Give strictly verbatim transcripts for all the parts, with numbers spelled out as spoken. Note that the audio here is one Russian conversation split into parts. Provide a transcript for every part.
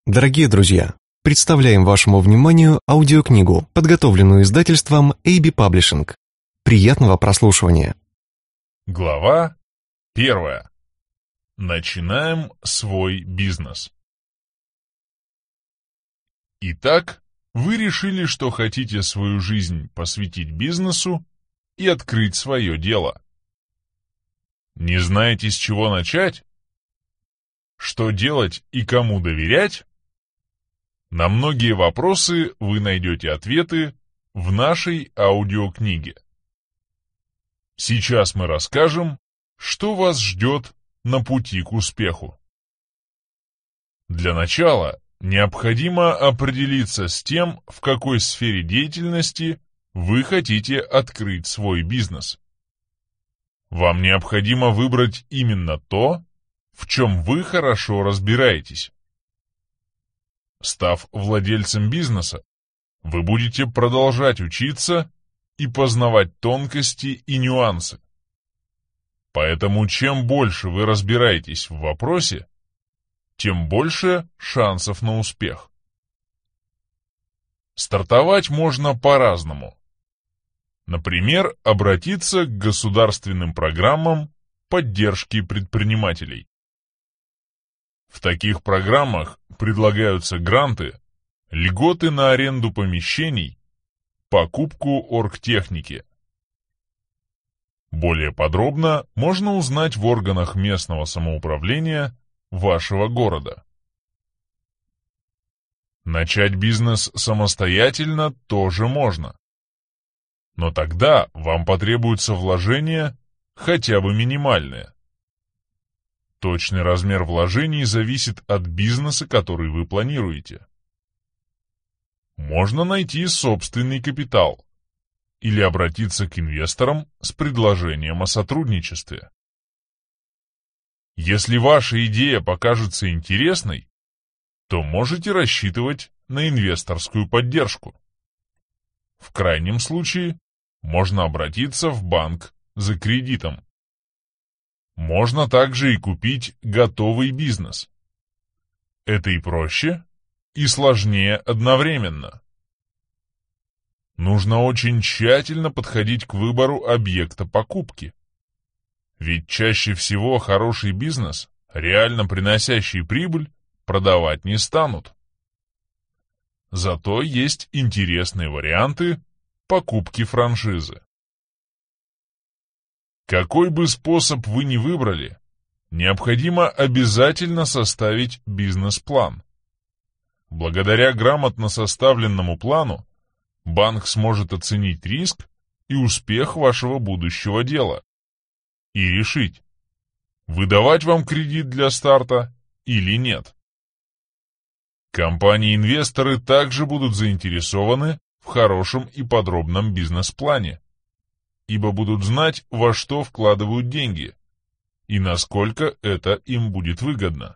Дорогие друзья, представляем вашему вниманию аудиокнигу, подготовленную издательством эй би Publishing. Приятного прослушивания. Глава первая. Начинаем свой бизнес. Итак, вы решили, что хотите свою жизнь посвятить бизнесу и открыть свое дело. Не знаете, с чего начать? Что делать и кому доверять? На многие вопросы вы найдете ответы в нашей аудиокниге. Сейчас мы расскажем, что вас ждет на пути к успеху. Для начала необходимо определиться с тем, в какой сфере деятельности вы хотите открыть свой бизнес. Вам необходимо выбрать именно то, в чем вы хорошо разбираетесь. Став владельцем бизнеса, вы будете продолжать учиться и познавать тонкости и нюансы. Поэтому чем больше вы разбираетесь в вопросе, тем больше шансов на успех. Стартовать можно по-разному. Например, обратиться к государственным программам поддержки предпринимателей. В таких программах предлагаются гранты, льготы на аренду помещений, покупку оргтехники. Более подробно можно узнать в органах местного самоуправления вашего города. Начать бизнес самостоятельно тоже можно. Но тогда вам потребуются вложения хотя бы минимальные. Точный размер вложений зависит от бизнеса, который вы планируете. Можно найти собственный капитал или обратиться к инвесторам с предложением о сотрудничестве. Если ваша идея покажется интересной, то можете рассчитывать на инвесторскую поддержку. В крайнем случае можно обратиться в банк за кредитом. Можно также и купить готовый бизнес. Это и проще, и сложнее одновременно. Нужно очень тщательно подходить к выбору объекта покупки. Ведь чаще всего хороший бизнес, реально приносящий прибыль, продавать не станут. Зато есть интересные варианты покупки франшизы. Какой бы способ вы ни выбрали, необходимо обязательно составить бизнес-план. Благодаря грамотно составленному плану банк сможет оценить риск и успех вашего будущего дела и решить, выдавать вам кредит для старта или нет. Компании-инвесторы также будут заинтересованы в хорошем и подробном бизнес-плане, ибо будут знать, во что вкладывают деньги и насколько это им будет выгодно.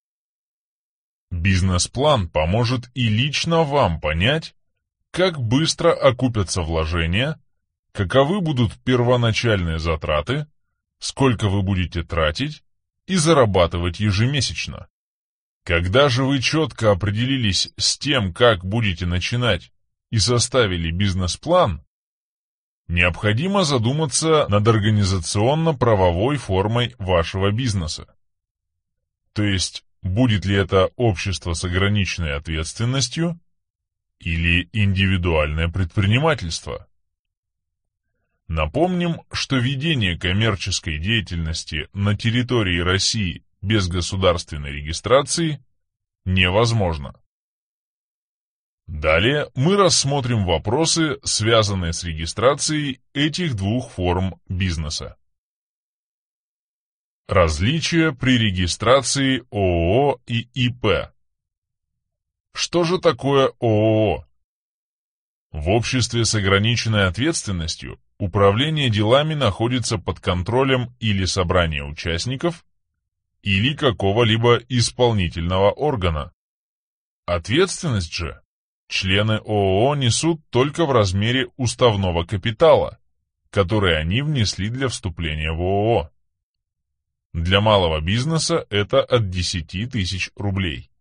Бизнес-план поможет и лично вам понять, как быстро окупятся вложения, каковы будут первоначальные затраты, сколько вы будете тратить и зарабатывать ежемесячно. Когда же вы четко определились с тем, как будете начинать, и составили бизнес-план, необходимо задуматься над организационно-правовой формой вашего бизнеса. То есть, будет ли это общество с ограниченной ответственностью или индивидуальное предпринимательство. Напомним, что ведение коммерческой деятельности на территории России без государственной регистрации невозможно. Далее мы рассмотрим вопросы, связанные с регистрацией этих двух форм бизнеса. Различия при регистрации ООО и ИП. Что же такое ООО? В обществе с ограниченной ответственностью управление делами находится под контролем или собрания участников, или какого-либо исполнительного органа. Ответственность же члены ООО несут только в размере уставного капитала, который они внесли для вступления в ООО. Для малого бизнеса это от десяти тысяч рублей.